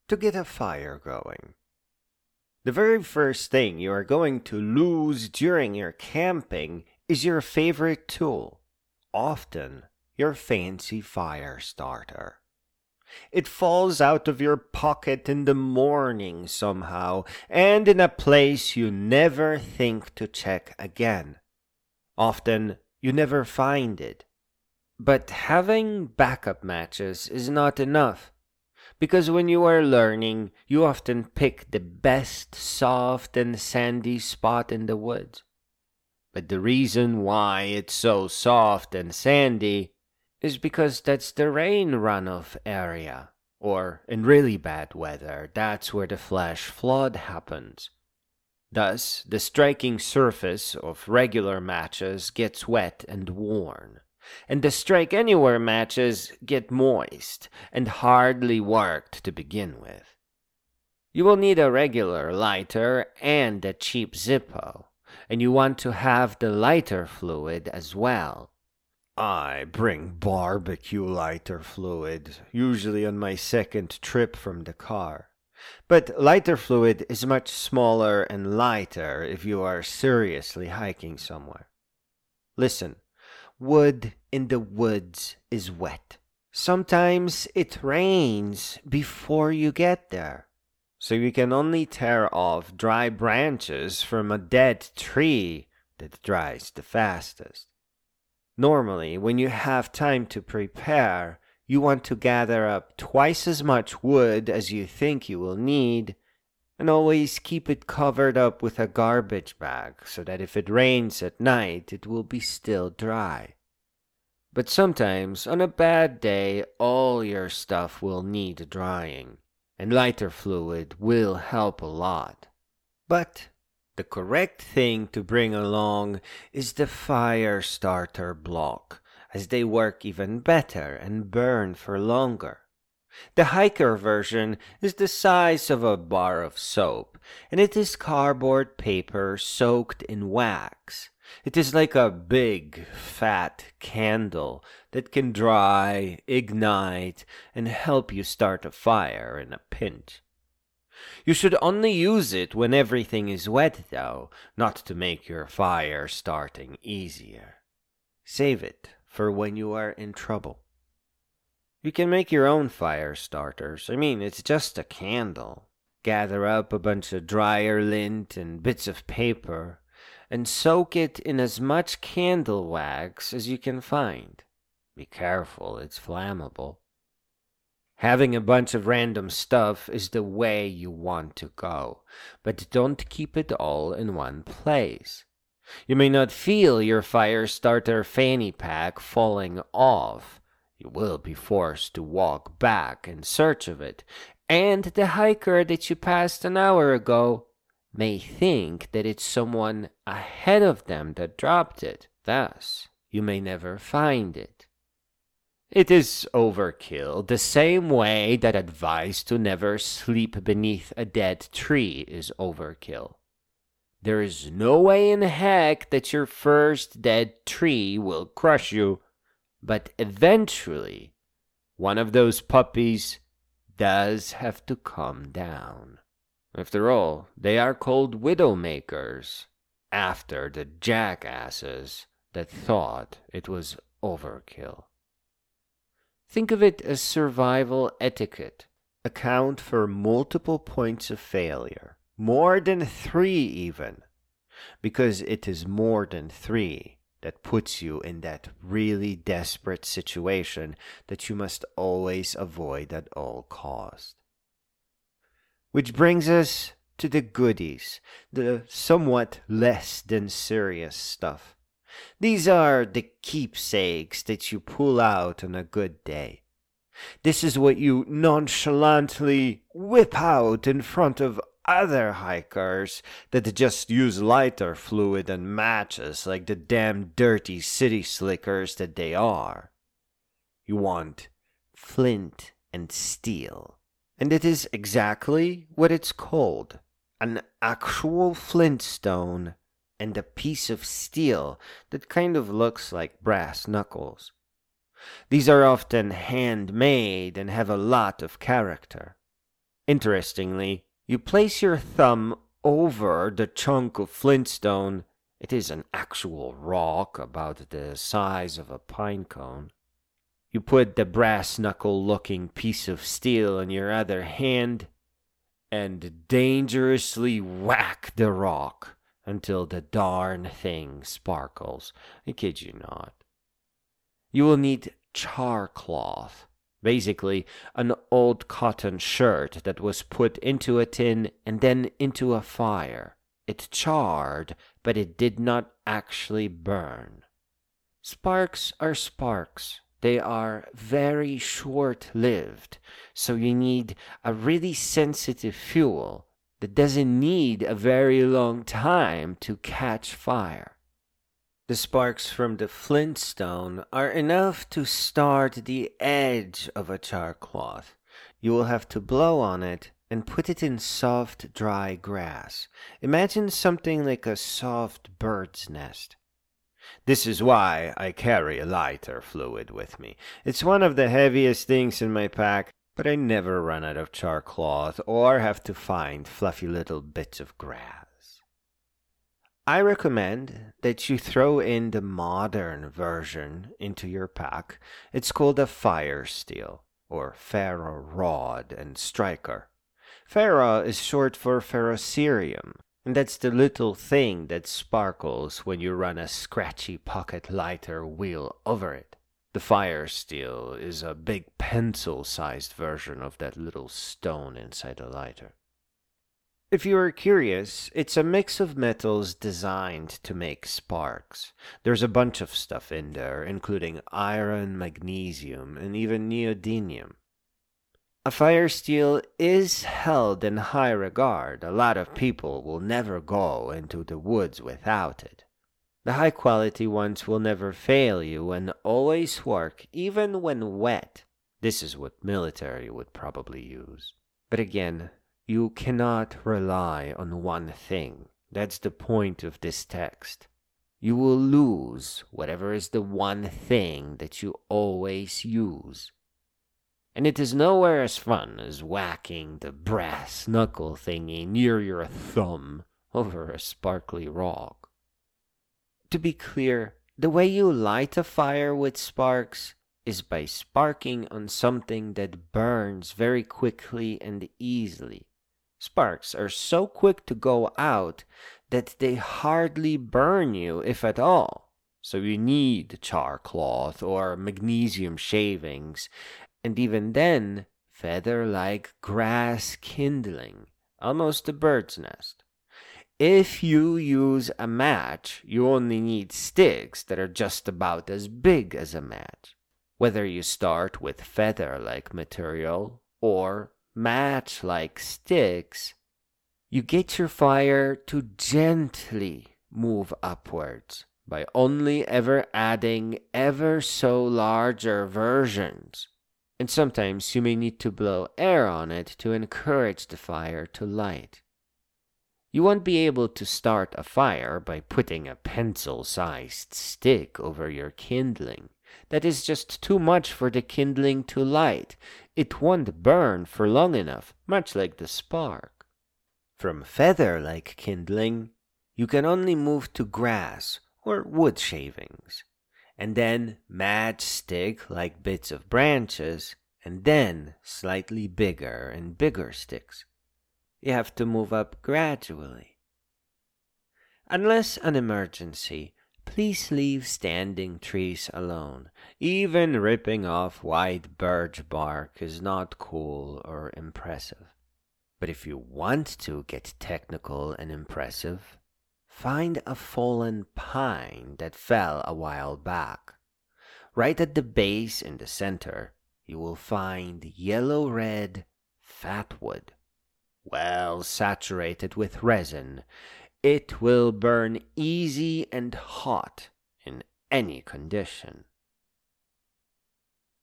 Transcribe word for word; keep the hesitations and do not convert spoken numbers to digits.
to get a fire going. The very first thing you are going to lose during your camping is your favorite tool, often your fancy fire starter. It falls out of your pocket in the morning somehow, and in a place you never think to check again. Often you never find it. But having backup matches is not enough, because when you are learning, you often pick the best soft and sandy spot in the woods. But the reason why it's so soft and sandy is because that's the rain runoff area, or in really bad weather, that's where the flash flood happens. Thus, the striking surface of regular matches gets wet and worn, and the strike anywhere matches get moist and hardly worked to begin with. You will need a regular lighter and a cheap Zippo, and you want to have the lighter fluid as well. I bring barbecue lighter fluid, usually on my second trip from the car. But lighter fluid is much smaller and lighter if you are seriously hiking somewhere. Listen, wood in the woods is wet. Sometimes it rains before you get there, so you can only tear off dry branches from a dead tree that dries the fastest. Normally, when you have time to prepare, you want to gather up twice as much wood as you think you will need, and always keep it covered up with a garbage bag so that if it rains at night, it will be still dry. But sometimes, on a bad day, all your stuff will need drying, and lighter fluid will help a lot. But the correct thing to bring along is the fire starter block, as they work even better and burn for longer. The hiker version is the size of a bar of soap, and it is cardboard paper soaked in wax. It is like a big, fat candle that can dry, ignite, and help you start a fire in a pinch. You should only use it when everything is wet, though, not to make your fire starting easier. Save it for when you are in trouble. You can make your own fire starters. I mean, it's just a candle. Gather up a bunch of dryer lint and bits of paper, and soak it in as much candle wax as you can find. Be careful, it's flammable. Having a bunch of random stuff is the way you want to go, but don't keep it all in one place. You may not feel your fire starter fanny pack falling off. You will be forced to walk back in search of it, and the hiker that you passed an hour ago may think that it's someone ahead of them that dropped it. Thus, you may never find it. It is overkill, the same way that advice to never sleep beneath a dead tree is overkill. There is no way in heck that your first dead tree will crush you, but eventually, one of those puppies does have to come down. After all, they are called widowmakers, after the jackasses that thought it was overkill. Think of it as survival etiquette. Account for multiple points of failure, more than three even, because it is more than three that puts you in that really desperate situation that you must always avoid at all cost. Which brings us to the goodies, the somewhat less than serious stuff. These are the keepsakes that you pull out on a good day. This is what you nonchalantly whip out in front of other hikers that just use lighter fluid and matches like the damn dirty city slickers that they are. You want flint and steel. And it is exactly what it's called. An actual flintstone and a piece of steel that kind of looks like brass knuckles. These are often handmade and have a lot of character. Interestingly, you place your thumb over the chunk of flintstone. It is an actual rock about the size of a pine cone. You put the brass knuckle-looking piece of steel in your other hand and dangerously whack the rock until the darn thing sparkles. I kid you not. You will need char cloth. Basically, an old cotton shirt that was put into a tin and then into a fire. It charred, but it did not actually burn. Sparks are sparks. They are very short-lived, so you need a really sensitive fuel that doesn't need a very long time to catch fire. The sparks from the flintstone are enough to start the edge of a char cloth. You will have to blow on it and put it in soft, dry grass. Imagine something like a soft bird's nest. This is why I carry a lighter fluid with me. It's one of the heaviest things in my pack, but I never run out of char cloth or have to find fluffy little bits of grass. I recommend that you throw in the modern version into your pack. It's called a fire steel, or ferro rod and striker. Ferro is short for ferrocerium, and that's the little thing that sparkles when you run a scratchy pocket lighter wheel over it. The fire steel is a big pencil-sized version of that little stone inside a lighter. If you are curious, it's a mix of metals designed to make sparks. There's a bunch of stuff in there, including iron, magnesium, and even neodymium. A fire steel is held in high regard. A lot of people will never go into the woods without it. The high-quality ones will never fail you and always work, even when wet. This is what military would probably use. But again, you cannot rely on one thing. That's the point of this text. You will lose whatever is the one thing that you always use. And it is nowhere as fun as whacking the brass knuckle thingy near your thumb over a sparkly rock. To be clear, the way you light a fire with sparks is by sparking on something that burns very quickly and easily. Sparks are so quick to go out that they hardly burn you, if at all. So you need char cloth or magnesium shavings, and even then, feather-like grass kindling, almost a bird's nest. If you use a match, you only need sticks that are just about as big as a match. Whether you start with feather-like material or match-like sticks, you get your fire to gently move upwards by only ever adding ever so larger versions. And sometimes you may need to blow air on it to encourage the fire to light. You won't be able to start a fire by putting a pencil-sized stick over your kindling. That is just too much for the kindling to light. It won't burn for long enough, much like the spark. From feather-like kindling, you can only move to grass or wood shavings, and then matchstick-like bits of branches, and then slightly bigger and bigger sticks. You have to move up gradually. Unless an emergency, please leave standing trees alone. Even ripping off white birch bark is not cool or impressive. But if you want to get technical and impressive, find a fallen pine that fell a while back. Right at the base in the center, you will find yellow-red fatwood. Well saturated with resin, it will burn easy and hot in any condition.